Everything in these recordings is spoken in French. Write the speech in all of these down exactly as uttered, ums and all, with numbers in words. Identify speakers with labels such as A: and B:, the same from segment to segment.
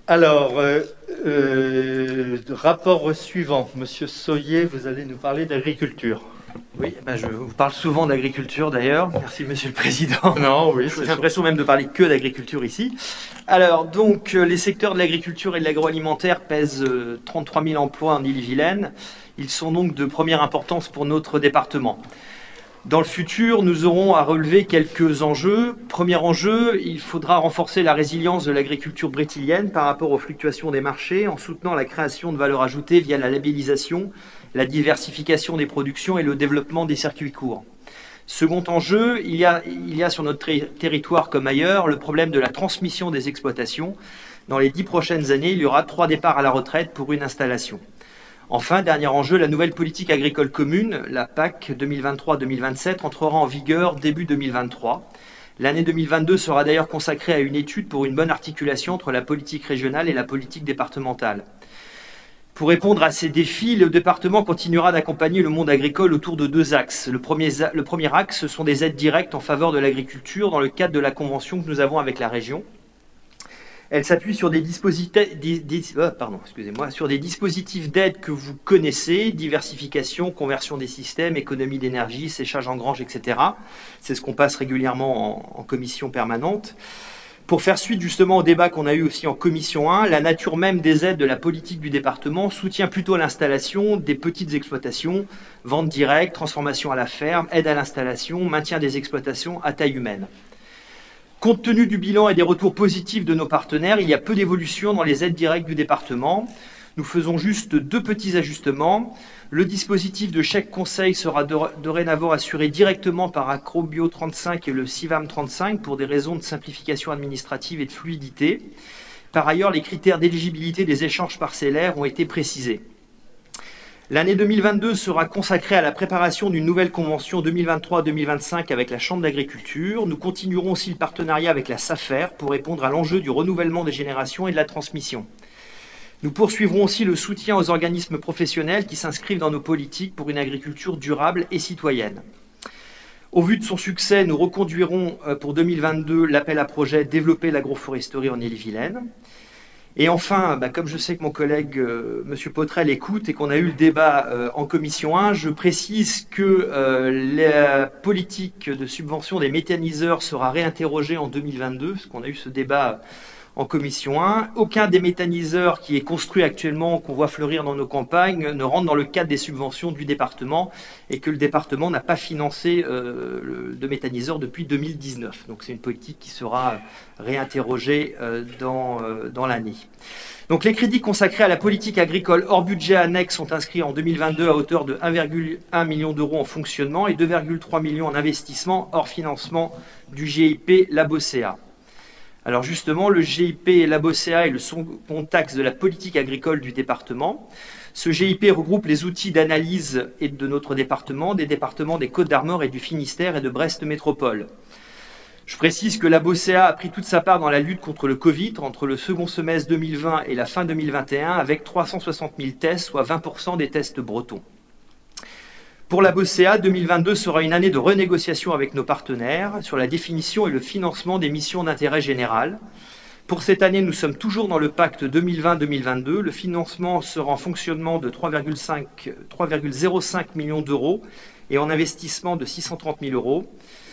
A: Alors, euh, euh, rapport suivant. Monsieur Soyer, vous allez nous parler d'agriculture.
B: Oui, ben je vous parle souvent d'agriculture d'ailleurs. Merci Monsieur le Président.
A: Non, oui,
B: J'ai l'impression même de parler que d'agriculture ici. Alors, donc, euh, les secteurs de l'agriculture et de l'agroalimentaire pèsent euh, trente-trois mille emplois en Ille-et-Vilaine. Ils sont donc de première importance pour notre département. Dans le futur, nous aurons à relever quelques enjeux. Premier enjeu, il faudra renforcer la résilience de l'agriculture brétilienne par rapport aux fluctuations des marchés en soutenant la création de valeur ajoutée via la labellisation, la diversification des productions et le développement des circuits courts. Second enjeu, il y a, il y a sur notre territoire comme ailleurs le problème de la transmission des exploitations. Dans les dix prochaines années, il y aura trois départs à la retraite pour une installation. Enfin, dernier enjeu, la nouvelle politique agricole commune, la P A C deux mille vingt-trois deux mille vingt-sept, entrera en vigueur début deux mille vingt-trois. L'année deux mille vingt-deux sera d'ailleurs consacrée à une étude pour une bonne articulation entre la politique régionale et la politique départementale. Pour répondre à ces défis, le département continuera d'accompagner le monde agricole autour de deux axes. Le premier, le premier axe, ce sont des aides directes en faveur de l'agriculture dans le cadre de la convention que nous avons avec la région. Elle s'appuie sur des dispositifs, des, des, oh, pardon, excusez-moi, sur des dispositifs d'aide que vous connaissez, diversification, conversion des systèmes, économie d'énergie, séchage en grange, et cetera. C'est ce qu'on passe régulièrement en, en commission permanente. Pour faire suite justement au débat qu'on a eu aussi en commission un, la nature même des aides de la politique du département soutient plutôt l'installation des petites exploitations, vente directe, transformation à la ferme, aide à l'installation, maintien des exploitations à taille humaine. Compte tenu du bilan et des retours positifs de nos partenaires, il y a peu d'évolution dans les aides directes du département. Nous faisons juste deux petits ajustements. Le dispositif de chèque conseil sera dorénavant assuré directement par Acrobio trente-cinq et le Civam trente-cinq pour des raisons de simplification administrative et de fluidité. Par ailleurs, les critères d'éligibilité des échanges parcellaires ont été précisés. L'année deux mille vingt-deux sera consacrée à la préparation d'une nouvelle convention deux mille vingt-trois deux mille vingt-cinq avec la Chambre d'agriculture. Nous continuerons aussi le partenariat avec la SAFER pour répondre à l'enjeu du renouvellement des générations et de la transmission. Nous poursuivrons aussi le soutien aux organismes professionnels qui s'inscrivent dans nos politiques pour une agriculture durable et citoyenne. Au vu de son succès, nous reconduirons pour deux mille vingt-deux l'appel à projet « Développer l'agroforesterie en Ille-et-Vilaine ». Et enfin, bah, comme je sais que mon collègue euh, M. Potrel écoute et qu'on a eu le débat euh, en commission un, je précise que euh, la politique de subvention des méthaniseurs sera réinterrogée en deux mille vingt-deux, parce qu'on a eu ce débat en commission un. Aucun des méthaniseurs qui est construit actuellement, qu'on voit fleurir dans nos campagnes, ne rentre dans le cadre des subventions du département et que le département n'a pas financé euh, de méthaniseurs depuis deux mille dix-neuf. Donc c'est une politique qui sera réinterrogée euh, dans, euh, dans l'année. Donc les crédits consacrés à la politique agricole hors budget annexe sont inscrits en deux mille vingt-deux à hauteur de un virgule un million d'euros en fonctionnement et deux virgule trois millions en investissement hors financement du G I P Labocea. Alors justement, le G I P Labocea est le second axe de la politique agricole du département. Ce G I P regroupe les outils d'analyse de notre département, des départements des Côtes-d'Armor et du Finistère et de Brest Métropole. Je précise que Labocea a pris toute sa part dans la lutte contre le Covid entre le second semestre deux mille vingt et la fin deux mille vingt et un avec trois cent soixante mille tests, soit vingt pour cent des tests bretons. Pour Labocea, deux mille vingt-deux sera une année de renégociation avec nos partenaires sur la définition et le financement des missions d'intérêt général. Pour cette année, nous sommes toujours dans le pacte deux mille vingt deux mille vingt-deux. Le financement sera en fonctionnement de trois virgule zéro cinq millions d'euros et en investissement de six cent trente mille euros.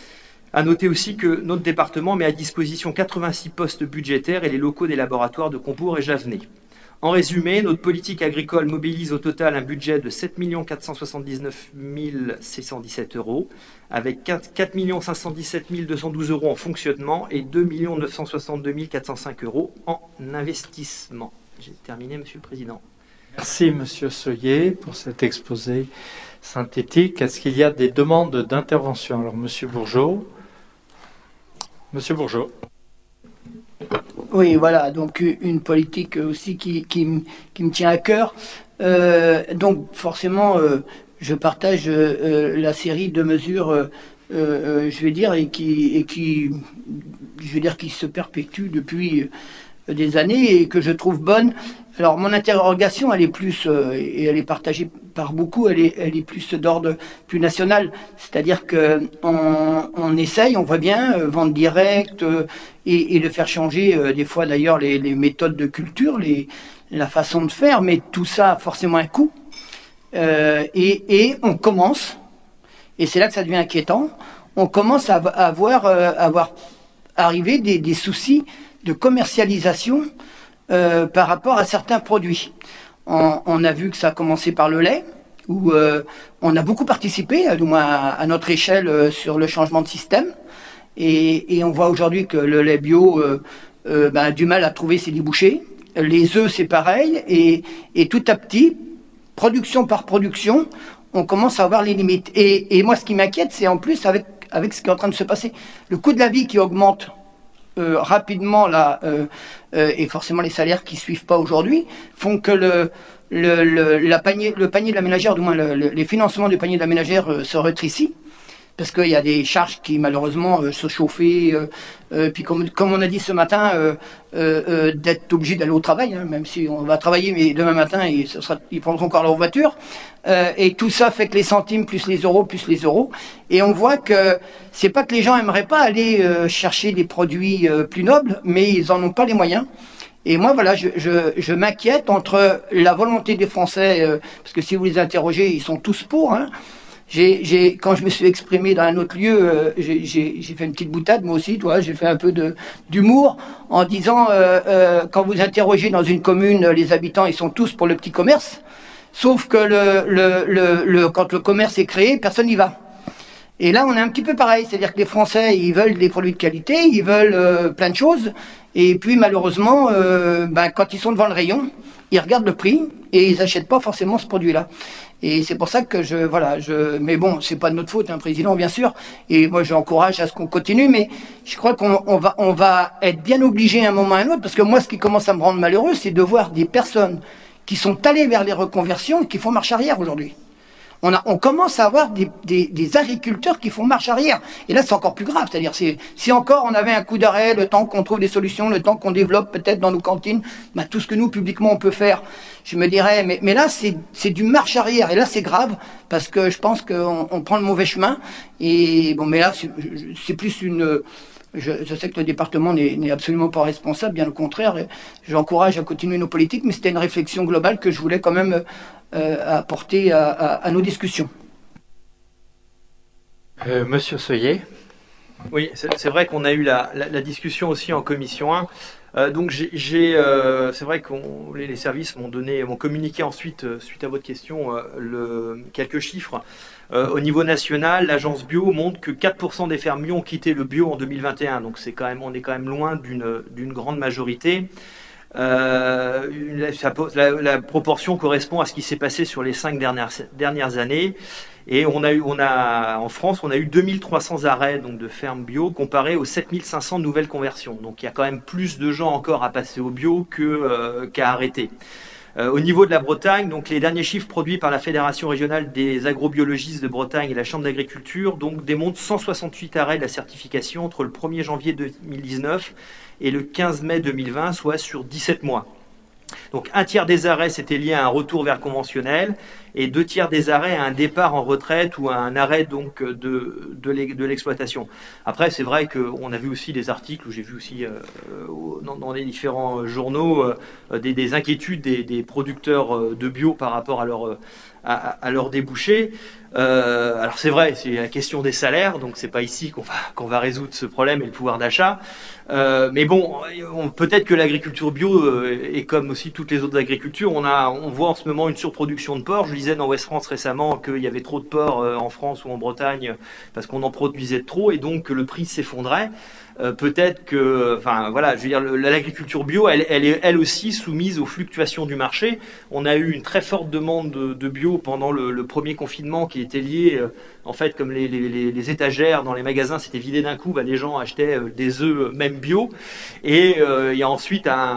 B: À noter aussi que notre département met à disposition quatre-vingt-six postes budgétaires et les locaux des laboratoires de Combourg et Javenay. En résumé, notre politique agricole mobilise au total un budget de sept millions quatre cent soixante-dix-neuf mille six cent dix-sept euros, avec quatre millions cinq cent dix-sept mille deux cent douze euros en fonctionnement et deux millions neuf cent soixante-deux mille quatre cent cinq euros en investissement. J'ai terminé, Monsieur le Président.
A: Merci, Monsieur Soyer, pour cet exposé synthétique. Est-ce qu'il y a des demandes d'intervention? Alors, Monsieur Bourgeot. Monsieur Bourgeot.
C: Oui, voilà, donc une politique aussi qui, qui, qui me tient à cœur. Euh, donc forcément, euh, je partage euh, la série de mesures, euh, euh, je vais dire, et qui, et qui, je vais dire, qui se perpétuent depuis des années et que je trouve bonne. Alors mon interrogation, elle est plus, euh, et elle est partagée par beaucoup, elle est, elle est plus d'ordre plus national. C'est-à-dire que on, on essaye, on voit bien, euh, vente directe euh, et, et de faire changer euh, des fois d'ailleurs les, les méthodes de culture, les, la façon de faire, mais tout ça a forcément un coût. Euh, et, et on commence, et c'est là que ça devient inquiétant, on commence à, à avoir, euh, à avoir arrivé des, des soucis de commercialisation euh, par rapport à certains produits. On, on a vu que ça a commencé par le lait, où euh, on a beaucoup participé, du moins à, à notre échelle, euh, sur le changement de système. Et, et on voit aujourd'hui que le lait bio euh, euh, ben, a du mal à trouver ses débouchés. Les œufs, c'est pareil. Et, et tout à petit, production par production, on commence à avoir les limites. Et, et moi, ce qui m'inquiète, c'est en plus avec, avec ce qui est en train de se passer. Le coût de la vie qui augmente euh, rapidement, là, euh, euh, et forcément les salaires qui suivent pas aujourd'hui, font que le, le, le, la panier, le panier de la ménagère, du moins le, le, les financements du panier de la ménagère euh, se rétrécit. Parce qu'il y a des charges qui malheureusement euh, se chauffer, euh, euh, puis comme, comme on a dit ce matin, euh, euh, euh, d'être obligé d'aller au travail, hein, même si on va travailler, mais demain matin ils, ce sera, ils prendront encore leur voiture. Euh, et tout ça fait que les centimes plus les euros plus les euros. Et on voit que c'est pas que les gens aimeraient pas aller euh, chercher des produits euh, plus nobles, mais ils en ont pas les moyens. Et moi, voilà, je, je, je m'inquiète entre la volonté des Français, euh, parce que si vous les interrogez, ils sont tous pour, hein. J'ai, j'ai, quand je me suis exprimé dans un autre lieu, euh, j'ai, j'ai, j'ai fait une petite boutade, moi aussi, toi, j'ai fait un peu de, d'humour en disant, euh, euh, quand vous interrogez dans une commune, les habitants, ils sont tous pour le petit commerce, sauf que le, le, le, le, quand le commerce est créé, personne n'y va. Et là, on est un petit peu pareil, c'est-à-dire que les Français, ils veulent des produits de qualité, ils veulent euh, plein de choses, et puis malheureusement, euh, ben, quand ils sont devant le rayon, ils regardent le prix et ils n'achètent pas forcément ce produit-là. Et c'est pour ça que je, voilà, je, mais bon, c'est pas de notre faute, un hein, président, bien sûr. Et moi, j'encourage à ce qu'on continue, mais je crois qu'on on va, on va être bien obligé à un moment ou à un autre, parce que moi, ce qui commence à me rendre malheureux, c'est de voir des personnes qui sont allées vers les reconversions et qui font marche arrière aujourd'hui. On, a, on commence à avoir des, des, des agriculteurs qui font marche arrière. Et là, c'est encore plus grave. C'est-à-dire, c'est, si encore on avait un coup d'arrêt, le temps qu'on trouve des solutions, le temps qu'on développe peut-être dans nos cantines, bah, tout ce que nous, publiquement, on peut faire, je me dirais, mais, mais là, c'est, c'est du marche arrière. Et là, c'est grave, parce que je pense qu'on on prend le mauvais chemin. Et bon, mais là, c'est, c'est plus une... Je, je sais que le département n'est, n'est absolument pas responsable, bien au contraire. J'encourage à continuer nos politiques, mais c'était une réflexion globale que je voulais quand même euh, apporter à, à, à nos discussions.
A: Euh, Monsieur Seuillet.
B: Oui, c'est, c'est vrai qu'on a eu la, la, la discussion aussi en commission un. Euh, donc j'ai, j'ai euh, c'est vrai que les, les services m'ont donné, m'ont communiqué ensuite, euh, suite à votre question, euh, le, quelques chiffres. Euh, au niveau national, l'agence bio montre que quatre pour cent des fermes bio ont quitté le bio en deux mille vingt et un. Donc c'est quand même, on est quand même loin d'une, d'une grande majorité. Euh, la, la, la proportion correspond à ce qui s'est passé sur les cinq dernières, dernières années. Et on a eu, on a, en France, on a eu deux mille trois cents arrêts donc, de fermes bio comparé aux sept mille cinq cents nouvelles conversions. Donc il y a quand même plus de gens encore à passer au bio que, euh, qu'à arrêter. Euh, au niveau de la Bretagne, donc les derniers chiffres produits par la Fédération régionale des agrobiologistes de Bretagne et la Chambre d'agriculture donc, démontrent cent soixante-huit arrêts de la certification entre le premier janvier deux mille dix-neuf et le quinze mai deux mille vingt, soit sur dix-sept mois. Donc un tiers des arrêts c'était lié à un retour vers le conventionnel et deux tiers des arrêts à un départ en retraite ou à un arrêt donc de, de, de l'exploitation. Après c'est vrai qu'on a vu aussi des articles où j'ai vu aussi euh, dans, dans les différents journaux euh, des, des inquiétudes des, des producteurs de bio par rapport à leur à, à leurs débouchés. Euh, alors c'est vrai, c'est la question des salaires, donc c'est pas ici qu'on va qu'on va résoudre ce problème et le pouvoir d'achat. Euh, mais bon, on, peut-être que l'agriculture bio euh, est comme aussi toutes les autres agricultures. On a, on voit en ce moment une surproduction de porc. Je lisais dans Ouest France récemment qu'il y avait trop de porc euh, en France ou en Bretagne parce qu'on en produisait trop et donc que le prix s'effondrait. Euh, peut-être que, enfin voilà, je veux dire, le, l'agriculture bio, elle, elle est elle aussi soumise aux fluctuations du marché. On a eu une très forte demande de, de bio pendant le, le premier confinement qui était lié, euh, en fait, comme les, les, les étagères dans les magasins s'étaient vidées d'un coup, bah, les gens achetaient euh, des œufs même bio. Et euh, il y a ensuite un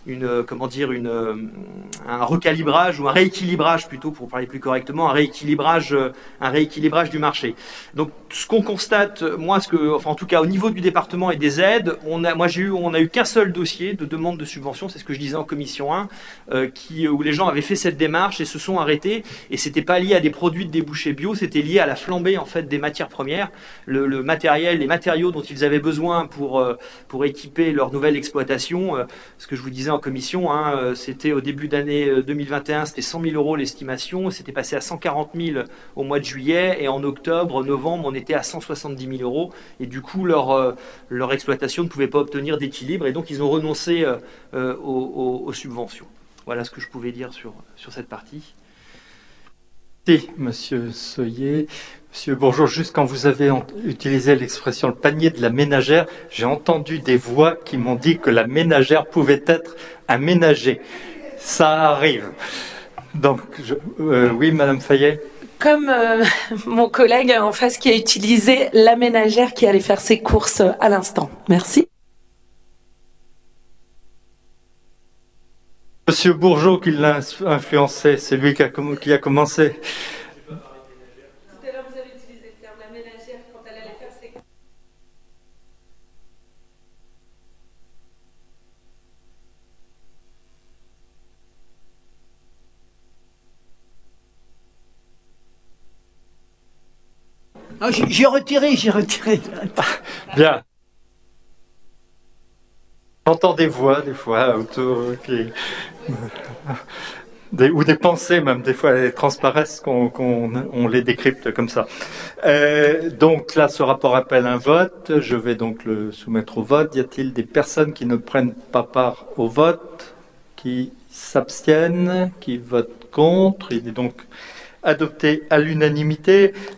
B: une comment dire, une, un recalibrage ou un rééquilibrage plutôt, pour parler plus correctement, un rééquilibrage, un rééquilibrage du marché. Donc, ce qu'on constate, moi, ce que, enfin, en tout cas, au niveau du département et des aides, on a, moi, j'ai eu, on a eu qu'un seul dossier de demande de subvention, c'est ce que je disais en commission un, euh, qui, où les gens avaient fait cette démarche et se sont arrêtés, et c'était pas lié à des produits de débouchés bio, c'était lié à la flambée, en fait, des matières premières, le, le matériel, les matériaux dont ils avaient besoin pour, euh, pour équiper leur nouvelle exploitation. Euh, ce que je vous disais en commission, hein, euh, c'était au début d'année deux mille vingt et un, c'était cent mille euros l'estimation, c'était passé à cent quarante mille au mois de juillet, et en octobre, novembre, on était à cent soixante-dix mille euros, et du coup, leur, euh, leur exploitation ne pouvait pas obtenir d'équilibre, et donc ils ont renoncé euh, euh, aux, aux, aux subventions. Voilà ce que je pouvais dire sur, sur cette partie.
A: Merci, Monsieur Soyer. Monsieur Bourgeot, juste quand vous avez utilisé l'expression le panier de la ménagère, j'ai entendu des voix qui m'ont dit que la ménagère pouvait être un ménager. Ça arrive. Donc, je, euh, oui, Madame Fayet.
D: Comme euh, mon collègue en face qui a utilisé la ménagère qui allait faire ses courses à l'instant. Merci.
A: Monsieur Bourgeot qui l'a influencé, c'est lui qui a, qui a commencé.
D: Tout à l'heure, vous avez utilisé le terme la ménagère quand elle allait faire ses courses.
C: Ah, j'ai retiré, j'ai retiré.
A: Bien. J'entends des voix, des fois, autour, qui... des, ou des pensées, même, des fois, elles transparaissent, qu'on, qu'on on les décrypte comme ça. Euh, donc là, ce rapport appelle un vote. Je vais donc le soumettre au vote. Y a-t-il des personnes qui ne prennent pas part au vote, qui s'abstiennent, qui votent contre? Il est donc adopté à l'unanimité.